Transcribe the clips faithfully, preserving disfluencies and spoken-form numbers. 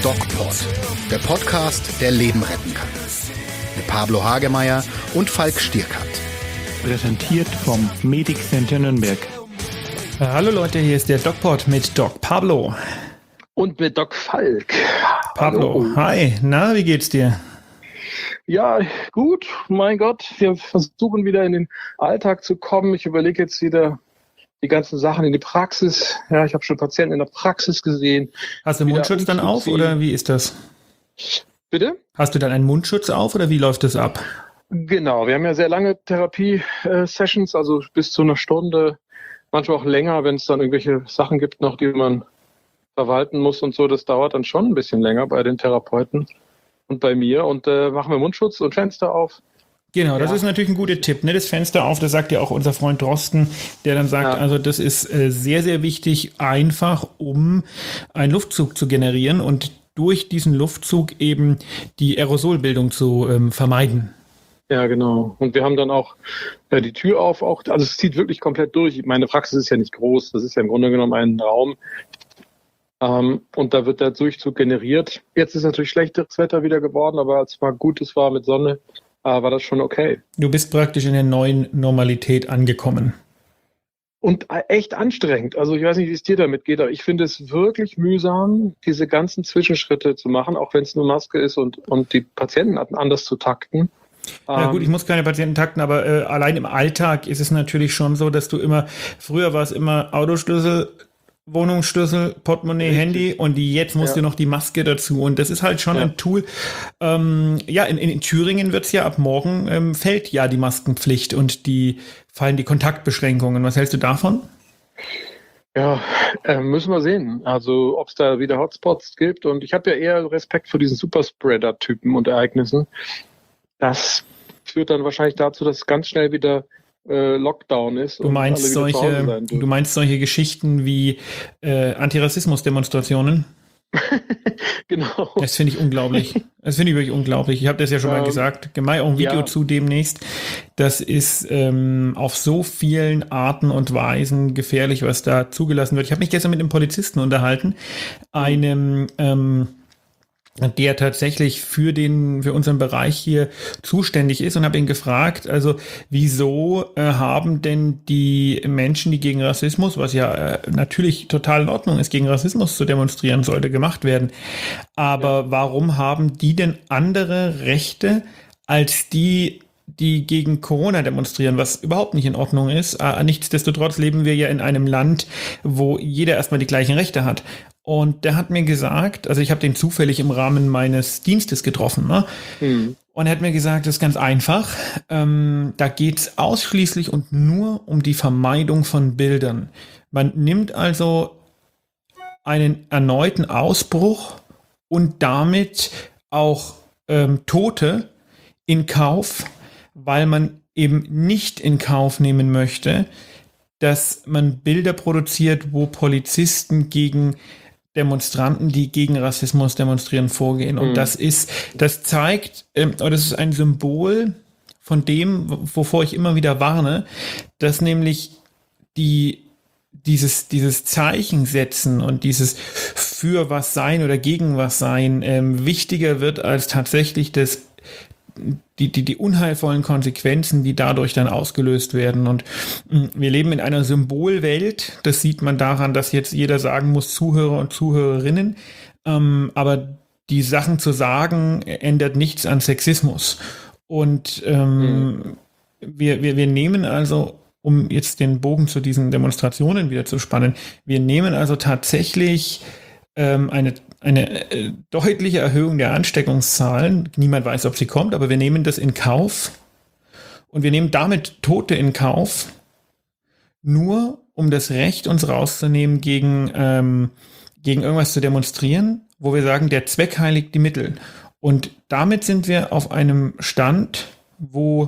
DocPod, der Podcast, der Leben retten kann. Mit Pablo Hagemeyer und Falk Stierkat. Präsentiert vom Medic Center Nürnberg. Hallo Leute, hier ist der DocPod mit Doc Pablo. Und mit Doc Falk. Pablo, hallo. Hi, na, wie geht's dir? Ja, gut, mein Gott, wir versuchen wieder in den Alltag zu kommen. Ich überlege jetzt wieder die ganzen Sachen in die Praxis. Ja, ich habe schon Patienten in der Praxis gesehen. Hast du Mundschutz dann auf oder wie ist das? Bitte? Hast du dann einen Mundschutz auf oder wie läuft das ab? Genau, wir haben ja sehr lange Therapie-Sessions, also bis zu einer Stunde, manchmal auch länger, wenn es dann irgendwelche Sachen gibt noch, die man verwalten muss und so. Das dauert dann schon ein bisschen länger bei den Therapeuten und bei mir. Und äh, machen wir Mundschutz und Fenster auf. Genau, das ja. ist natürlich ein guter Tipp, ne? Das Fenster auf, das sagt ja auch unser Freund Drosten, der dann sagt, ja. also das ist äh, sehr, sehr wichtig, einfach um einen Luftzug zu generieren und durch diesen Luftzug eben die Aerosolbildung zu ähm, vermeiden. Ja, genau. Und wir haben dann auch ja, die Tür auf, auch, also es zieht wirklich komplett durch. Meine Praxis ist ja nicht groß, das ist ja im Grunde genommen ein Raum. Ähm, und da wird der Durchzug generiert. Jetzt ist natürlich schlechteres Wetter wieder geworden, aber als es mal Gutes war mit Sonne, äh, war das schon okay. Du bist praktisch in der neuen Normalität angekommen. Und echt anstrengend. Also ich weiß nicht, wie es dir damit geht, aber ich finde es wirklich mühsam, diese ganzen Zwischenschritte zu machen, auch wenn es nur Maske ist und, und die Patienten anders zu takten. Ja gut, ich muss keine Patienten takten, aber äh, allein im Alltag ist es natürlich schon so, dass du immer, früher war es immer Autoschlüssel, Wohnungsschlüssel, Portemonnaie, Richtig. Handy und jetzt musst ja. du noch die Maske dazu und das ist halt schon ja. ein Tool. Ähm, ja, in, in Thüringen wird es ja ab morgen, ähm, fällt ja die Maskenpflicht und die fallen die Kontaktbeschränkungen. Was hältst du davon? Ja, äh, müssen wir sehen. Also ob es da wieder Hotspots gibt und ich habe ja eher Respekt vor diesen Superspreader-Typen und Ereignissen. Das führt dann wahrscheinlich dazu, dass es ganz schnell wieder äh, Lockdown ist. Du meinst solche, du meinst solche Geschichten wie äh, Antirassismus-Demonstrationen? Genau. Das finde ich unglaublich. Das finde ich wirklich unglaublich. Ich habe das ja schon ähm, mal gesagt. Gemei auch ein Video ja. zu demnächst. Das ist ähm, auf so vielen Arten und Weisen gefährlich, was da zugelassen wird. Ich habe mich gestern mit einem Polizisten unterhalten, einem ähm, der tatsächlich für den für unseren Bereich hier zuständig ist und habe ihn gefragt, also wieso äh, haben denn die Menschen, die gegen Rassismus, was ja äh, natürlich total in Ordnung ist, gegen Rassismus zu demonstrieren, sollte gemacht werden, aber ja. warum haben die denn andere Rechte als die, die gegen Corona demonstrieren, was überhaupt nicht in Ordnung ist. Äh, nichtsdestotrotz leben wir ja in einem Land, wo jeder erstmal die gleichen Rechte hat. Und der hat mir gesagt, also ich habe den zufällig im Rahmen meines Dienstes getroffen, ne? Mhm. Und er hat mir gesagt, das ist ganz einfach. Ähm, da geht es ausschließlich und nur um die Vermeidung von Bildern. Man nimmt also einen erneuten Ausbruch und damit auch ähm, Tote in Kauf, weil man eben nicht in Kauf nehmen möchte, dass man Bilder produziert, wo Polizisten gegen Demonstranten, die gegen Rassismus demonstrieren, vorgehen. Und mhm. das ist, das zeigt, ähm, oder das ist ein Symbol von dem, wovor ich immer wieder warne, dass nämlich die, dieses, dieses Zeichen setzen und dieses für was sein oder gegen was sein ähm, wichtiger wird als tatsächlich das Die, die, die unheilvollen Konsequenzen, die dadurch dann ausgelöst werden. Und wir leben in einer Symbolwelt. Das sieht man daran, dass jetzt jeder sagen muss, Zuhörer und Zuhörerinnen. Ähm, aber die Sachen zu sagen, ändert nichts an Sexismus. Und ähm, mhm. wir, wir, wir nehmen also, um jetzt den Bogen zu diesen Demonstrationen wieder zu spannen, wir nehmen also tatsächlich ähm, eine eine äh, deutliche Erhöhung der Ansteckungszahlen. Niemand weiß, ob sie kommt, aber wir nehmen das in Kauf und wir nehmen damit Tote in Kauf, nur um das Recht uns rauszunehmen, gegen, ähm, gegen irgendwas zu demonstrieren, wo wir sagen, der Zweck heiligt die Mittel. Und damit sind wir auf einem Stand, wo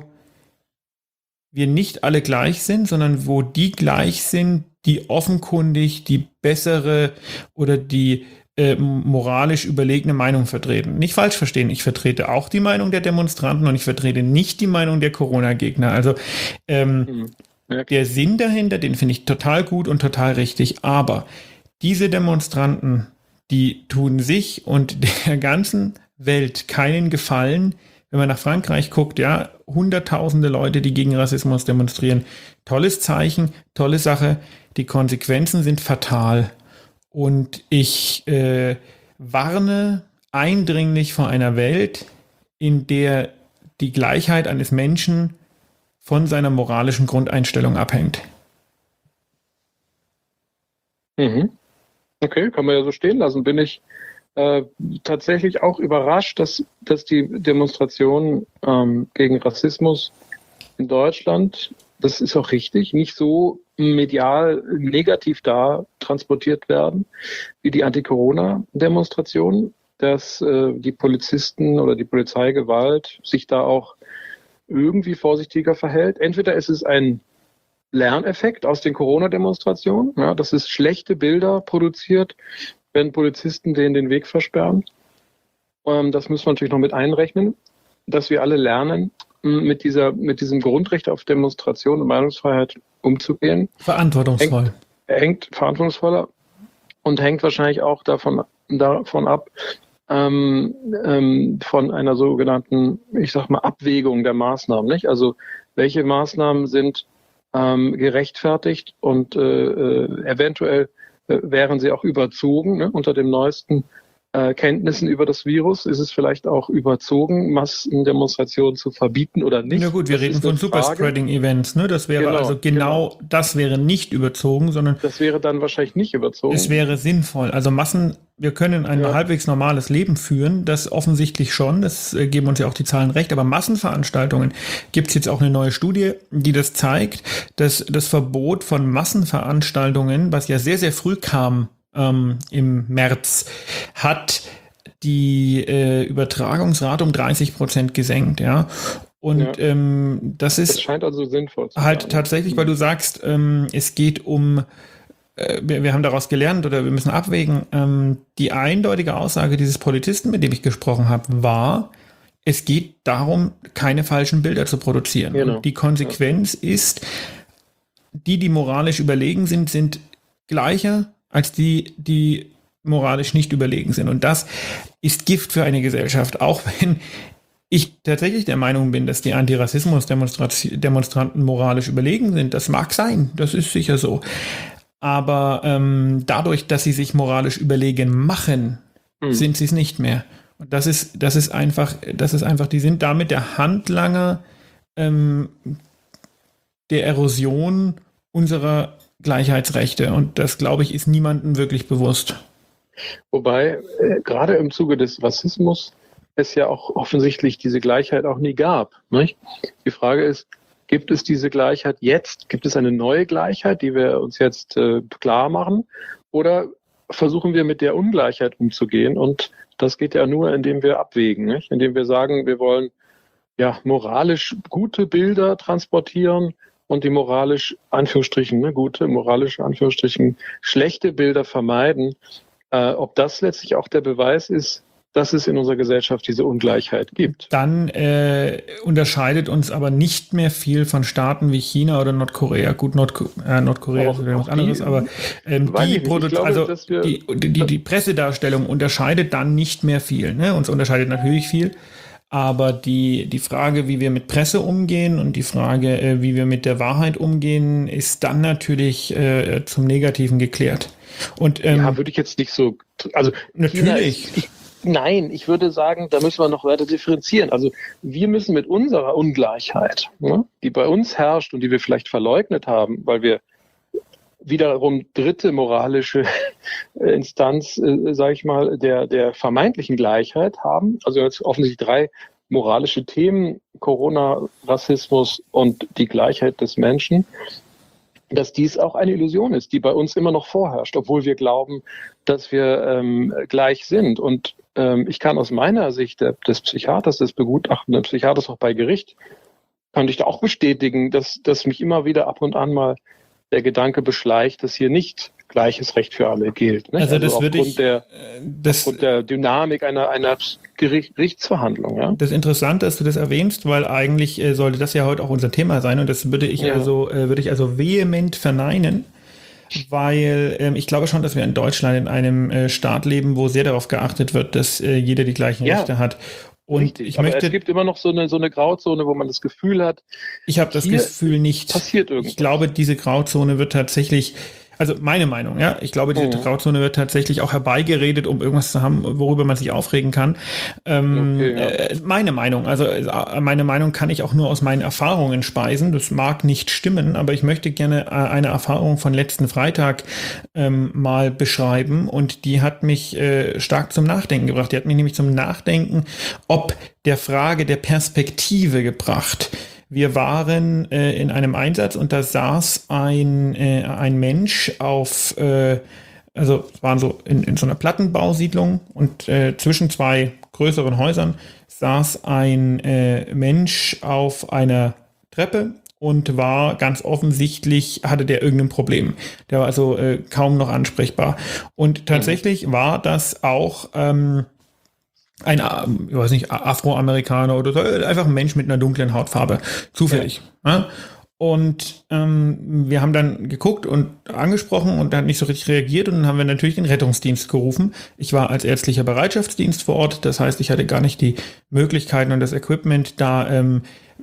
wir nicht alle gleich sind, sondern wo die gleich sind, die offenkundig die bessere oder die Äh, moralisch überlegene Meinung vertreten. Nicht falsch verstehen, ich vertrete auch die Meinung der Demonstranten und ich vertrete nicht die Meinung der Corona-Gegner. Also ähm, mhm. der Sinn dahinter, den finde ich total gut und total richtig, aber diese Demonstranten, die tun sich und der ganzen Welt keinen Gefallen, wenn man nach Frankreich guckt, ja, hunderttausende Leute, die gegen Rassismus demonstrieren. Tolles Zeichen, tolle Sache. Die Konsequenzen sind fatal. Und ich äh, warne eindringlich vor einer Welt, in der die Gleichheit eines Menschen von seiner moralischen Grundeinstellung abhängt. Mhm. Okay, kann man ja so stehen lassen. Bin ich äh, tatsächlich auch überrascht, dass, dass die Demonstrationen ähm, gegen Rassismus in Deutschland, das ist auch richtig, nicht so medial negativ da transportiert werden wie die Anti-Corona-Demonstrationen, dass äh, die Polizisten oder die Polizeigewalt sich da auch irgendwie vorsichtiger verhält. Entweder ist es ein Lerneffekt aus den Corona-Demonstrationen, ja, dass es schlechte Bilder produziert, wenn Polizisten denen den Weg versperren. Ähm, das müssen wir natürlich noch mit einrechnen, dass wir alle lernen, mit dieser, mit diesem Grundrecht auf Demonstration und Meinungsfreiheit umzugehen. Verantwortungsvoll. Hängt, hängt verantwortungsvoller und hängt wahrscheinlich auch davon, davon ab, ähm, ähm, von einer sogenannten, ich sag mal, Abwägung der Maßnahmen, nicht? Also, welche Maßnahmen sind ähm, gerechtfertigt und äh, äh, eventuell äh, wären sie auch überzogen, ne? Unter dem neuesten äh, Kenntnissen über das Virus ist es vielleicht auch überzogen, Massendemonstrationen zu verbieten oder nicht. Na gut, wir das reden von Superspreading-Events, ne? Das wäre genau, also genau, genau, das wäre nicht überzogen, sondern das wäre dann wahrscheinlich nicht überzogen. Es wäre sinnvoll. Also Massen, wir können ein ja. halbwegs normales Leben führen, das offensichtlich schon, das äh, geben uns ja auch die Zahlen recht, aber Massenveranstaltungen gibt es jetzt auch eine neue Studie, die das zeigt, dass das Verbot von Massenveranstaltungen, was ja sehr, sehr früh kam, Ähm, im März, hat die äh, Übertragungsrate um dreißig Prozent gesenkt, ja. Und ja. Ähm, das ist das scheint also sinnvoll zu halt sein. Tatsächlich, weil du sagst, ähm, es geht um, äh, wir, wir haben daraus gelernt oder wir müssen abwägen, ähm, die eindeutige Aussage dieses Polizisten, mit dem ich gesprochen habe, war, es geht darum, keine falschen Bilder zu produzieren. Genau. Und die Konsequenz ja. ist, die, die moralisch überlegen sind, sind gleicher als die, die moralisch nicht überlegen sind. Und das ist Gift für eine Gesellschaft, auch wenn ich tatsächlich der Meinung bin, dass die Antirassismus-Demonstranten moralisch überlegen sind. Das mag sein, das ist sicher so. Aber ähm, dadurch, dass sie sich moralisch überlegen machen, mhm. sind sie es nicht mehr. Und das ist, das ist einfach, das ist einfach, die sind damit der Handlanger ähm, der Erosion unserer Gleichheitsrechte. Und das, glaube ich, ist niemandem wirklich bewusst. Wobei, äh, gerade im Zuge des Rassismus es ja auch offensichtlich diese Gleichheit auch nie gab. Nicht? Die Frage ist, gibt es diese Gleichheit jetzt? Gibt es eine neue Gleichheit, die wir uns jetzt äh, klar machen? Oder versuchen wir mit der Ungleichheit umzugehen? Und das geht ja nur, indem wir abwägen, nicht? Indem wir sagen, wir wollen ja moralisch gute Bilder transportieren, und die moralisch, Anführungsstrichen, ne, gute, moralische, Anführungsstrichen, schlechte Bilder vermeiden, äh, ob das letztlich auch der Beweis ist, dass es in unserer Gesellschaft diese Ungleichheit gibt. Dann äh, unterscheidet uns aber nicht mehr viel von Staaten wie China oder Nordkorea. Gut, Nordko- äh, Nordkorea auch, ist wieder was anderes, die, aber ähm, die, Produ- glaube, also die, die, die Pressedarstellung unterscheidet dann nicht mehr viel. Ne? Uns unterscheidet natürlich viel. Aber die, die Frage, wie wir mit Presse umgehen und die Frage, äh, wie wir mit der Wahrheit umgehen, ist dann natürlich äh, zum Negativen geklärt. Und, ähm, ja, würde ich jetzt nicht so, also natürlich. Ist, ich, nein, ich würde sagen, da müssen wir noch weiter differenzieren. Also wir müssen mit unserer Ungleichheit, ne, die bei uns herrscht und die wir vielleicht verleugnet haben, weil wir wiederum dritte moralische Instanz, äh, sage ich mal, der, der vermeintlichen Gleichheit haben. Also jetzt offensichtlich drei moralische Themen, Corona, Rassismus und die Gleichheit des Menschen, dass dies auch eine Illusion ist, die bei uns immer noch vorherrscht, obwohl wir glauben, dass wir ähm, gleich sind. Und ähm, ich kann aus meiner Sicht der, des Psychiaters, des begutachtenden Psychiaters auch bei Gericht, kann ich da auch bestätigen, dass, dass mich immer wieder ab und an mal der Gedanke beschleicht, dass hier nicht gleiches Recht für alle gilt. Ne? Also, das also würde ich, der, das, aufgrund der Dynamik einer, einer Gerichtsverhandlung. Ja? Das ist interessant, dass du das erwähnst, weil eigentlich äh, sollte das ja heute auch unser Thema sein und das würde ich, ja. also, äh, würde ich also vehement verneinen. weil ähm, ich glaube schon, dass wir in Deutschland in einem äh, Staat leben, wo sehr darauf geachtet wird, dass äh, jeder die gleichen Ja. Rechte hat. Und Richtig, ich aber möchte, es gibt immer noch so eine, so eine Grauzone, wo man das Gefühl hat, ich habe das hier Gefühl nicht. passiert irgendwas. Ich glaube, diese Grauzone wird tatsächlich, also meine Meinung, ja, ich glaube, diese Mhm. Grauzone wird tatsächlich auch herbeigeredet, um irgendwas zu haben, worüber man sich aufregen kann. Ähm, Okay, ja. äh, meine Meinung, also äh, meine Meinung kann ich auch nur aus meinen Erfahrungen speisen. Das mag nicht stimmen, aber ich möchte gerne äh, eine Erfahrung von letzten Freitag ähm, mal beschreiben und die hat mich äh, stark zum Nachdenken gebracht. Die hat mich nämlich zum Nachdenken, ob der Frage der Perspektive gebracht. Wir waren äh, in einem Einsatz und da saß ein, äh, ein Mensch auf, äh, also es waren so in, in so einer Plattenbausiedlung und äh, zwischen zwei größeren Häusern saß ein äh, Mensch auf einer Treppe und war ganz offensichtlich, hatte der irgendein Problem. Der war also äh, kaum noch ansprechbar. Und tatsächlich war das auch ähm, ein, ich weiß nicht, Afroamerikaner oder so, einfach ein Mensch mit einer dunklen Hautfarbe, zufällig. Ja. Ja? Und ähm, wir haben dann geguckt und angesprochen und er hat nicht so richtig reagiert und dann haben wir natürlich den Rettungsdienst gerufen. Ich war als ärztlicher Bereitschaftsdienst vor Ort, das heißt, ich hatte gar nicht die Möglichkeiten und das Equipment, da ähm,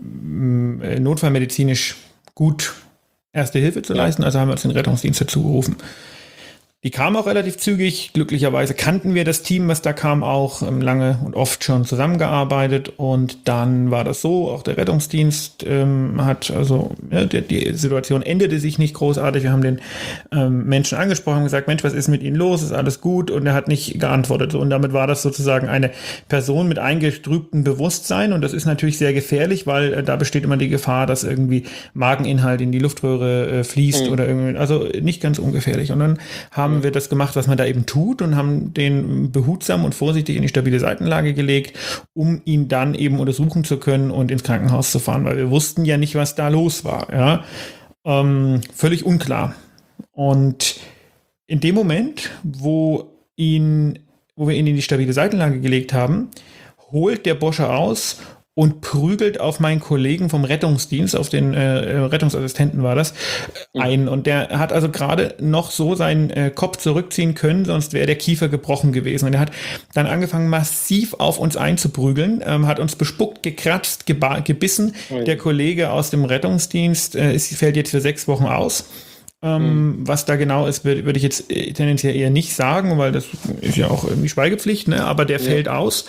notfallmedizinisch gut Erste Hilfe zu leisten, also haben wir uns den Rettungsdienst dazu gerufen. Die kam auch relativ zügig. Glücklicherweise kannten wir das Team, was da kam, auch ähm, lange und oft schon zusammengearbeitet. Und dann war das so, auch der Rettungsdienst ähm, hat, also ja, die, die Situation änderte sich nicht großartig. Wir haben den ähm, Menschen angesprochen und gesagt, Mensch, was ist mit Ihnen los? Ist alles gut? Und er hat nicht geantwortet. Und damit war das sozusagen eine Person mit eingetrübtem Bewusstsein. Und das ist natürlich sehr gefährlich, weil äh, da besteht immer die Gefahr, dass irgendwie Mageninhalt in die Luftröhre äh, fließt mhm. oder irgendwie, also nicht ganz ungefährlich. Und dann haben haben wir das gemacht, was man da eben tut und haben den behutsam und vorsichtig in die stabile Seitenlage gelegt, um ihn dann eben untersuchen zu können und ins Krankenhaus zu fahren, weil wir wussten ja nicht, was da los war. Ja? Ähm, völlig unklar. Und in dem Moment, wo ihn, wo wir ihn in die stabile Seitenlage gelegt haben, holt der Bursche aus und prügelt auf meinen Kollegen vom Rettungsdienst, auf den äh, Rettungsassistenten war das, ein. Und der hat also gerade noch so seinen äh, Kopf zurückziehen können, sonst wäre der Kiefer gebrochen gewesen. Und er hat dann angefangen, massiv auf uns einzuprügeln, ähm, hat uns bespuckt, gekratzt, geba- gebissen. Mhm. Der Kollege aus dem Rettungsdienst äh, ist, fällt jetzt für sechs Wochen aus. Ähm, mhm. Was da genau ist, würde würd ich jetzt tendenziell eher nicht sagen, weil das ist ja auch irgendwie Schweigepflicht, ne? Aber der ja. fällt aus.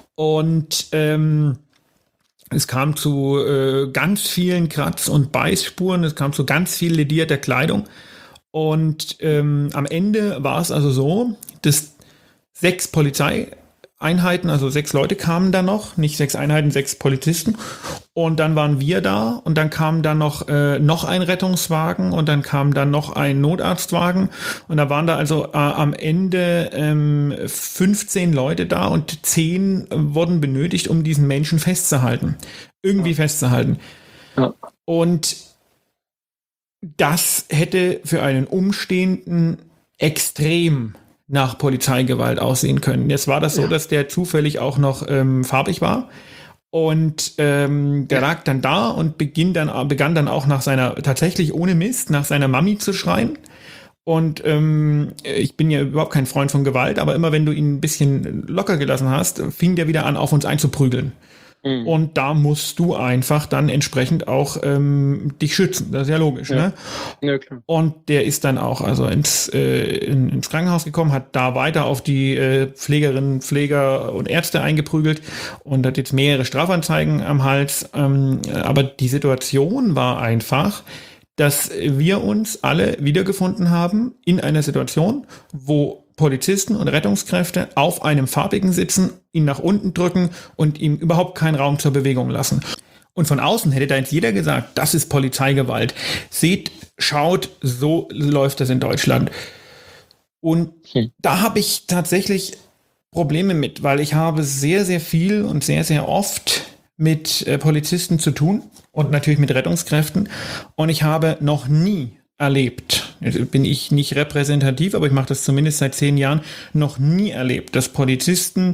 Und ähm, es kam zu äh, ganz vielen Kratz- und Beißspuren, es kam zu ganz viel ledierter Kleidung. Und ähm, am Ende war es also so, dass sechs Polizeieinheiten, also sechs Leute kamen da noch, nicht sechs Einheiten, sechs Polizisten. Und dann waren wir da und dann kam dann noch, äh, noch ein Rettungswagen und dann kam dann noch ein Notarztwagen. Und da waren da also äh, am Ende ähm, fünfzehn Leute da und zehn wurden benötigt, um diesen Menschen festzuhalten. Irgendwie ja. festzuhalten. Ja. Und das hätte für einen Umstehenden extrem nach Polizeigewalt aussehen können. Jetzt war das so, ja. dass der zufällig auch noch ähm, farbig war. Und ähm, der lag dann da und beginn dann, begann dann auch nach seiner, tatsächlich ohne Mist, nach seiner Mami zu schreien. Und ähm, ich bin ja überhaupt kein Freund von Gewalt, aber immer wenn du ihn ein bisschen locker gelassen hast, fing der wieder an, auf uns einzuprügeln. Mhm. Und da musst du einfach dann entsprechend auch ähm, dich schützen. Das ist ja logisch, ja. ne? Ja, klar. Und der ist dann auch also ins, äh, in, ins Krankenhaus gekommen, hat da weiter auf die äh, Pflegerinnen, Pfleger und Ärzte eingeprügelt und hat jetzt mehrere Strafanzeigen am Hals. Ähm, aber die Situation war einfach, dass wir uns alle wiedergefunden haben in einer Situation, wo Polizisten und Rettungskräfte auf einem Farbigen sitzen, ihn nach unten drücken und ihm überhaupt keinen Raum zur Bewegung lassen. Und von außen hätte da jetzt jeder gesagt, das ist Polizeigewalt. Seht, schaut, so läuft das in Deutschland. Und hm. da habe ich tatsächlich Probleme mit, weil ich habe sehr, sehr viel und sehr, sehr oft mit äh, Polizisten zu tun und natürlich mit Rettungskräften. Und ich habe noch nie erlebt, jetzt bin ich nicht repräsentativ, aber ich mache das zumindest seit zehn Jahren, noch nie erlebt, dass Polizisten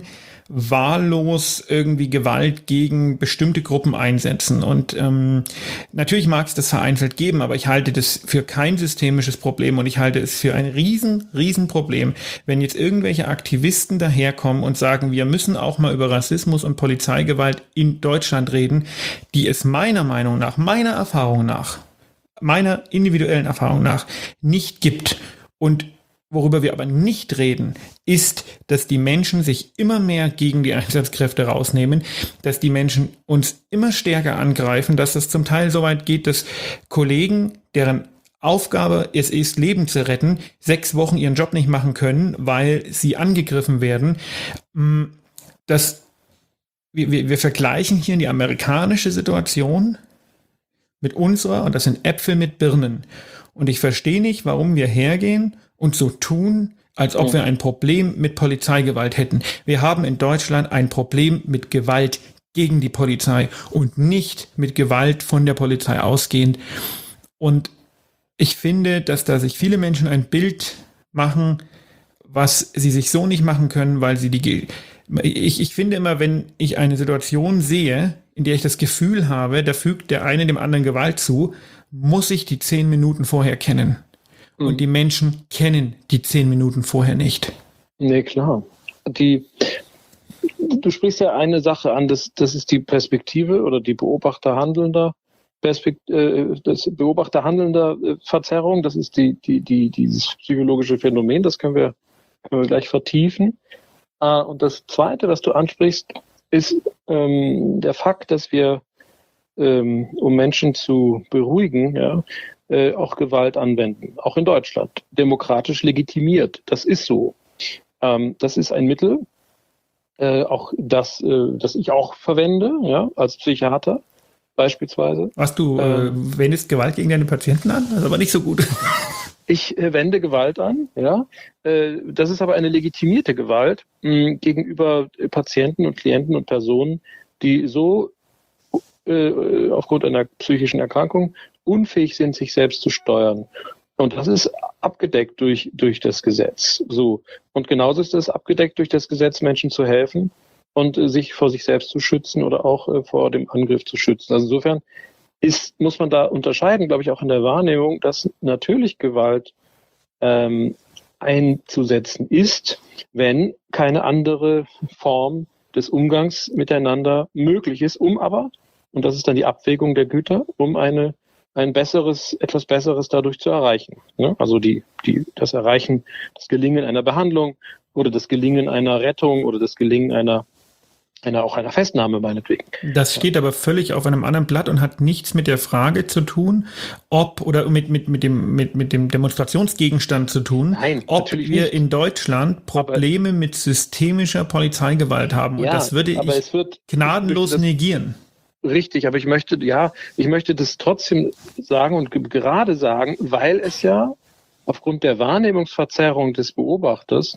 wahllos irgendwie Gewalt gegen bestimmte Gruppen einsetzen. Und ähm, natürlich mag es das vereinzelt geben, aber ich halte das für kein systemisches Problem und ich halte es für ein riesen, riesen Problem, wenn jetzt irgendwelche Aktivisten daherkommen und sagen, wir müssen auch mal über Rassismus und Polizeigewalt in Deutschland reden, die es meiner Meinung nach, meiner Erfahrung nach, meiner individuellen Erfahrung nach nicht gibt. Und worüber wir aber nicht reden, ist, dass die Menschen sich immer mehr gegen die Einsatzkräfte rausnehmen, dass die Menschen uns immer stärker angreifen, dass es zum Teil so weit geht, dass Kollegen, deren Aufgabe es ist, Leben zu retten, sechs Wochen ihren Job nicht machen können, weil sie angegriffen werden. Das, wir, wir, wir vergleichen hier die amerikanische Situation mit unserer, und das sind Äpfel mit Birnen. Und ich verstehe nicht, warum wir hergehen und so tun, als ob wir ein Problem mit Polizeigewalt hätten. Wir haben in Deutschland ein Problem mit Gewalt gegen die Polizei und nicht mit Gewalt von der Polizei ausgehend. Und ich finde, dass da sich viele Menschen ein Bild machen, was sie sich so nicht machen können, weil sie die... Ich, ich finde immer, wenn ich eine Situation sehe, in der ich das Gefühl habe, da fügt der eine dem anderen Gewalt zu, muss ich die zehn Minuten vorher kennen. Mhm. Und die Menschen kennen die zehn Minuten vorher nicht. Nee, klar. Die, du sprichst ja eine Sache an, das, das ist die Perspektive oder die Beobachter-Handelnder Perspekt, äh, das Beobachter-Handelnder äh, Verzerrung, das ist die, die, die, dieses psychologische Phänomen, das können wir, können wir gleich vertiefen. Äh, und das Zweite, was du ansprichst, ist ähm, der Fakt, dass wir, ähm, um Menschen zu beruhigen, ja, äh, auch Gewalt anwenden, auch in Deutschland, demokratisch legitimiert. Das ist so. Ähm, das ist ein Mittel, äh, auch das, äh, das ich auch verwende, ja, als Psychiater beispielsweise. Was, du äh, ähm, wendest Gewalt gegen deine Patienten an? Das ist aber nicht so gut. Ich äh, wende Gewalt an, ja. Äh, das ist aber eine legitimierte Gewalt mh, gegenüber Patienten und Klienten und Personen, die so äh, aufgrund einer psychischen Erkrankung unfähig sind, sich selbst zu steuern. Und das ist abgedeckt durch, durch das Gesetz. So. Und genauso ist es abgedeckt durch das Gesetz, Menschen zu helfen und äh, sich vor sich selbst zu schützen oder auch äh, vor dem Angriff zu schützen. Also insofern ist, muss man da unterscheiden, glaube ich, auch in der Wahrnehmung, dass natürlich Gewalt ähm, einzusetzen ist, wenn keine andere Form des Umgangs miteinander möglich ist, um aber, und das ist dann die Abwägung der Güter, um eine ein besseres, etwas Besseres dadurch zu erreichen. Ne? Also die, die, das Erreichen, das Gelingen einer Behandlung oder das Gelingen einer Rettung oder das Gelingen einer, einer auch einer Festnahme meinetwegen. Das steht aber völlig auf einem anderen Blatt und hat nichts mit der Frage zu tun, ob oder mit, mit, mit, dem, mit, mit dem Demonstrationsgegenstand zu tun, Nein, ob wir nicht. in Deutschland Probleme aber, mit systemischer Polizeigewalt haben. Und ja, das würde ich es wird, gnadenlos das, negieren. Richtig, aber ich möchte, ja, ich möchte das trotzdem sagen und gerade sagen, weil es ja aufgrund der Wahrnehmungsverzerrung des Beobachters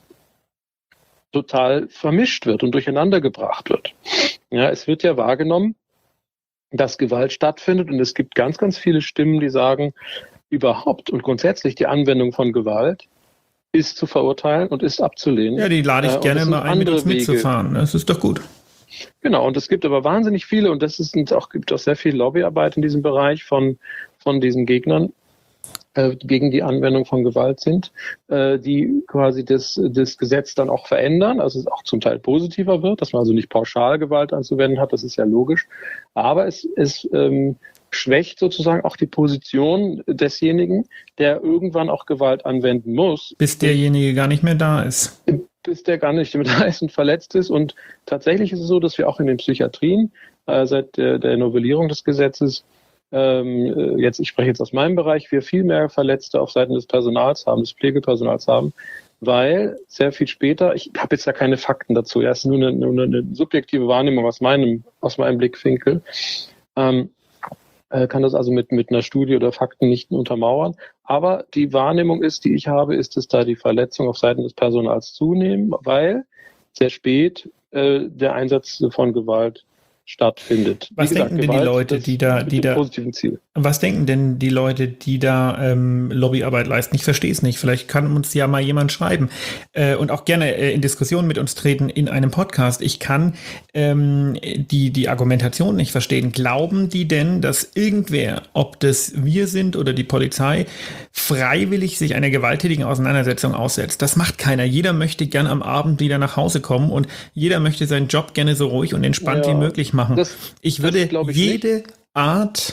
total vermischt wird und durcheinander gebracht wird. Ja, es wird ja wahrgenommen, dass Gewalt stattfindet und es gibt ganz, ganz viele Stimmen, die sagen, überhaupt und grundsätzlich die Anwendung von Gewalt ist zu verurteilen und ist abzulehnen. Ja, die lade ich äh, gerne mal ein, mit uns mitzufahren. Das ist doch gut. Genau, und es gibt aber wahnsinnig viele, und das ist auch, gibt auch sehr viel Lobbyarbeit in diesem Bereich von, von diesen Gegnern, äh, gegen die Anwendung von Gewalt sind, äh, die quasi das, das Gesetz dann auch verändern, also es auch zum Teil positiver wird, dass man also nicht pauschal Gewalt anzuwenden hat, das ist ja logisch, aber es, es ähm, schwächt sozusagen auch die Position desjenigen, der irgendwann auch Gewalt anwenden muss. Bis derjenige gar nicht mehr da ist. Bis der gar nicht mit heiß und verletzt ist. Und tatsächlich ist es so, dass wir auch in den Psychiatrien äh, seit der, der Novellierung des Gesetzes, ähm, jetzt, ich spreche jetzt aus meinem Bereich, wir viel mehr Verletzte auf Seiten des Personals haben, des Pflegepersonals haben, weil sehr viel später, ich habe jetzt ja keine Fakten dazu, ja, es ist nur eine, nur eine subjektive Wahrnehmung aus meinem, aus meinem Blickwinkel, ähm, kann das also mit, mit einer Studie oder Fakten nicht untermauern. Aber die Wahrnehmung ist, die ich habe, ist, dass da die Verletzungen auf Seiten des Personals zunehmen, weil sehr spät äh, der Einsatz von Gewalt stattfindet. Was gesagt, denken denn Gewalt, die Leute, die da, die da, positiven Ziel. was denken denn die Leute, die da ähm, Lobbyarbeit leisten? Ich verstehe es nicht. Vielleicht kann uns ja mal jemand schreiben äh, und auch gerne äh, in Diskussion mit uns treten in einem Podcast. Ich kann ähm, die, die Argumentation nicht verstehen. Glauben die denn, dass irgendwer, ob das wir sind oder die Polizei, freiwillig sich einer gewalttätigen Auseinandersetzung aussetzt? Das macht keiner. Jeder möchte gern am Abend wieder nach Hause kommen und jeder möchte seinen Job gerne so ruhig und entspannt ja, wie möglich machen. Das, ich würde ich jede nicht. Art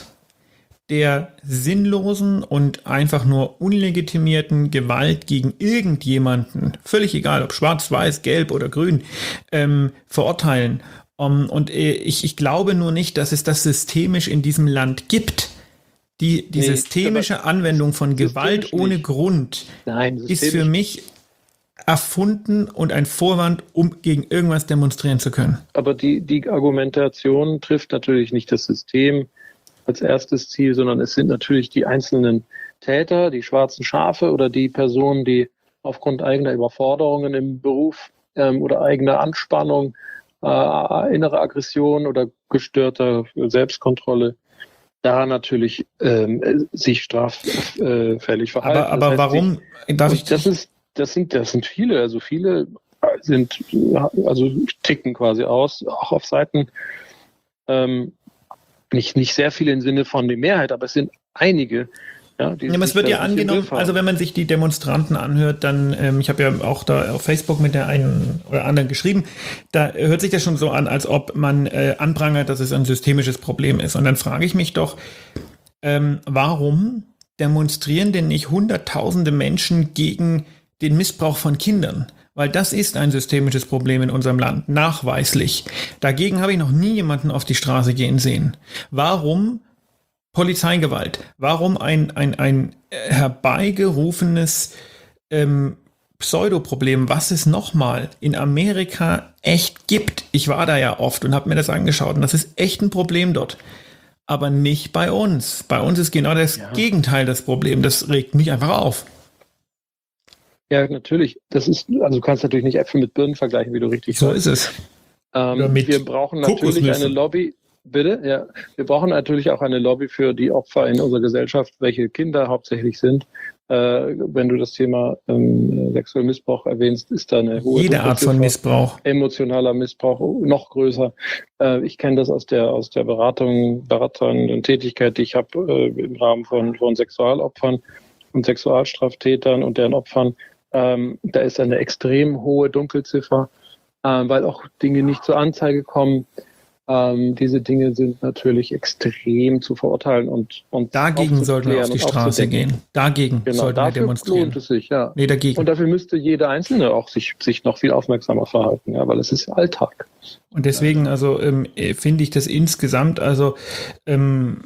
der sinnlosen und einfach nur unlegitimierten Gewalt gegen irgendjemanden, völlig egal, ob schwarz, weiß, gelb oder grün, ähm, verurteilen. Um, und äh, ich, ich glaube nur nicht, dass es das systemisch in diesem Land gibt. Die, die nee, systemische Anwendung von Gewalt ohne nicht. Grund Nein, ist für mich erfunden und ein Vorwand, um gegen irgendwas demonstrieren zu können. Aber die, die Argumentation trifft natürlich nicht das System als erstes Ziel, sondern es sind natürlich die einzelnen Täter, die schwarzen Schafe oder die Personen, die aufgrund eigener Überforderungen im Beruf ähm, oder eigener Anspannung, äh, innere Aggression oder gestörter Selbstkontrolle da natürlich ähm, sich straffällig verhalten. Aber, aber das heißt, warum? Ich, darf ich das ist Das sind, das sind viele, also viele sind, also ticken quasi aus, auch auf Seiten, ähm, nicht, nicht sehr viele im Sinne von der Mehrheit, aber es sind einige. Ja, die ja, es wird ja angenommen, also wenn man sich die Demonstranten anhört, dann, ähm, ich habe ja auch da auf Facebook mit der einen oder anderen geschrieben, da hört sich das schon so an, als ob man äh, anprangert, dass es ein systemisches Problem ist. Und dann frage ich mich doch, ähm, warum demonstrieren denn nicht hunderttausende Menschen gegen den Missbrauch von Kindern? Weil das ist ein systemisches Problem in unserem Land, nachweislich. Dagegen habe ich noch nie jemanden auf die Straße gehen sehen. Warum Polizeigewalt? Warum ein, ein, ein herbeigerufenes ähm, Pseudoproblem, was es nochmal in Amerika echt gibt? Ich war da ja oft und habe mir das angeschaut und das ist echt ein Problem dort. Aber nicht bei uns. Bei uns ist genau das ja. Gegenteil das Problem. Das regt mich einfach auf. Ja, natürlich. Das ist, also du kannst natürlich nicht Äpfel mit Birnen vergleichen, wie du richtig sagst. So ist es. Ähm, wir brauchen natürlich eine Lobby. Bitte? Ja. Wir brauchen natürlich auch eine Lobby für die Opfer in unserer Gesellschaft, welche Kinder hauptsächlich sind. Äh, wenn du das Thema ähm, sexueller Missbrauch erwähnst, ist da eine hohe Jede Art von Missbrauch. Emotionaler Missbrauch noch größer. Äh, ich kenne das aus der aus der Beratung, beratenden Tätigkeit, die ich habe äh, im Rahmen von, von Sexualopfern und Sexualstraftätern und deren Opfern. Ähm, da ist eine extrem hohe Dunkelziffer, äh, weil auch Dinge nicht zur Anzeige kommen. Ähm, diese Dinge sind natürlich extrem zu verurteilen und, und dagegen sollten wir auf die Straße gehen. Dagegen genau, sollten wir demonstrieren. Lohnt es sich, ja. Nee, dagegen. Und dafür müsste jeder Einzelne auch sich, sich noch viel aufmerksamer verhalten, ja, weil es ist Alltag. Und deswegen, also ähm, finde ich das insgesamt, also ähm,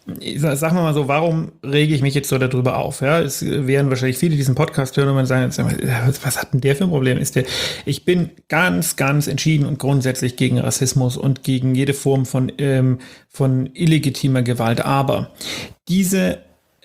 sagen wir mal so, warum rege ich mich jetzt so darüber auf? Ja, es werden wahrscheinlich viele diesen Podcast hören und man sagen, was hat denn der für ein Problem? Ist der? Ich bin ganz, ganz entschieden und grundsätzlich gegen Rassismus und gegen jede Form von, ähm, von illegitimer Gewalt. Aber diese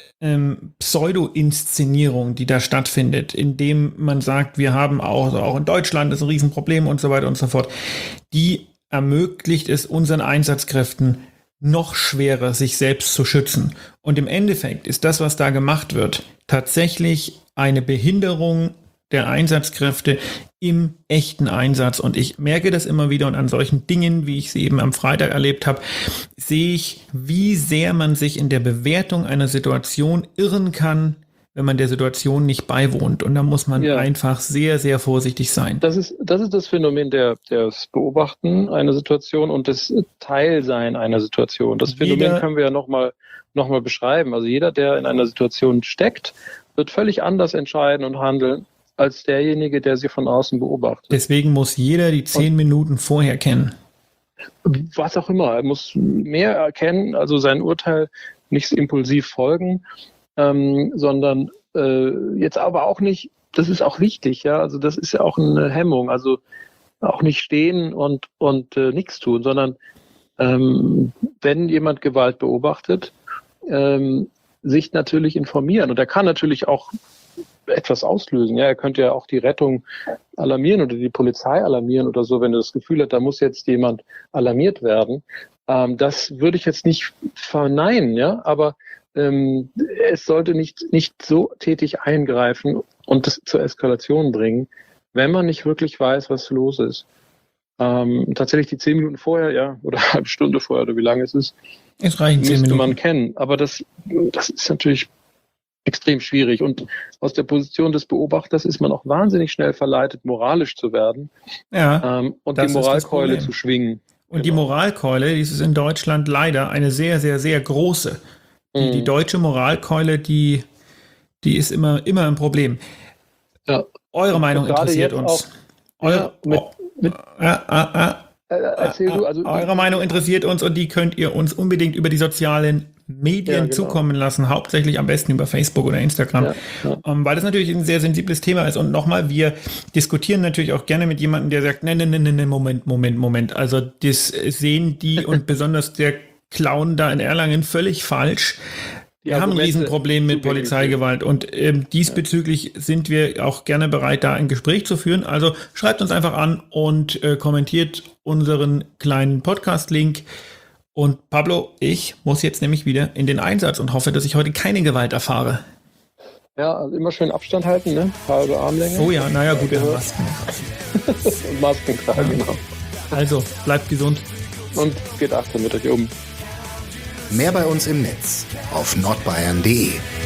ähm, Pseudo-Inszenierung, die da stattfindet, indem man sagt, wir haben auch, also auch in Deutschland das ein Riesenproblem und so weiter und so fort, die ermöglicht es unseren Einsatzkräften noch schwerer, sich selbst zu schützen. Und im Endeffekt ist das, was da gemacht wird, tatsächlich eine Behinderung der Einsatzkräfte im echten Einsatz. Und ich merke das immer wieder und an solchen Dingen, wie ich sie eben am Freitag erlebt habe, sehe ich, wie sehr man sich in der Bewertung einer Situation irren kann, wenn man der Situation nicht beiwohnt. Und da muss man ja. einfach sehr, sehr vorsichtig sein. Das ist das, ist das Phänomen der, des Beobachten einer Situation und des Teilsein einer Situation. Das Phänomen jeder, können wir ja nochmal noch mal beschreiben. Also jeder, der in einer Situation steckt, wird völlig anders entscheiden und handeln, als derjenige, der sie von außen beobachtet. Deswegen muss jeder die zehn und, Minuten vorher kennen. Was auch immer. Er muss mehr erkennen, also sein Urteil nicht impulsiv folgen, Ähm, sondern äh, jetzt aber auch nicht, das ist auch wichtig, ja, also das ist ja auch eine Hemmung, also auch nicht stehen und, und äh, nichts tun, sondern ähm, wenn jemand Gewalt beobachtet, ähm, sich natürlich informieren und er kann natürlich auch etwas auslösen. Ja, er könnte ja auch die Rettung alarmieren oder die Polizei alarmieren oder so, wenn er das Gefühl hat, da muss jetzt jemand alarmiert werden. Ähm, das würde ich jetzt nicht verneinen, ja, aber ähm, es sollte nicht, nicht so tätig eingreifen und das zur Eskalation bringen, wenn man nicht wirklich weiß, was los ist. Ähm, tatsächlich die zehn Minuten vorher, ja, oder eine halbe Stunde vorher oder wie lange es ist, es reichen zehn müsste Minuten. man kennen. Aber das, das ist natürlich extrem schwierig. Und aus der Position des Beobachters ist man auch wahnsinnig schnell verleitet, moralisch zu werden, ja, ähm, und die Moralkeule zu schwingen. Und genau. Die Moralkeule, die ist in Deutschland leider eine sehr, sehr, sehr große. Die, mhm. die deutsche Moralkeule, die, die ist immer, immer ein Problem. Ja. Eure Meinung interessiert uns. Auch, Eure, ja, mit, mit, äh, äh, äh, erzähl du, also, eure Meinung interessiert uns und die könnt ihr uns unbedingt über die sozialen Medien ja, genau. zukommen lassen, hauptsächlich am besten über Facebook oder Instagram, ja, ja. Um, weil das natürlich ein sehr sensibles Thema ist. Und nochmal, wir diskutieren natürlich auch gerne mit jemandem, der sagt, nein, nein, nein, nein, Moment, Moment, Moment. Also das sehen die und besonders der Clown da in Erlangen völlig falsch. Wir ja, haben ein Riesenproblem mit Polizeigewalt und ähm, diesbezüglich ja. sind wir auch gerne bereit, da ein Gespräch zu führen. Also schreibt uns einfach an und äh, kommentiert unseren kleinen Podcast-Link. Und Pablo, ich muss jetzt nämlich wieder in den Einsatz und hoffe, dass ich heute keine Gewalt erfahre. Ja, also immer schön Abstand halten, ne? Halbe Armlänge. Oh ja, naja, gut, wir haben Masken. Und Masken tragen, genau. Also, bleibt gesund. Und geht achtsam mit euch um. Mehr bei uns im Netz auf nordbayern punkt de.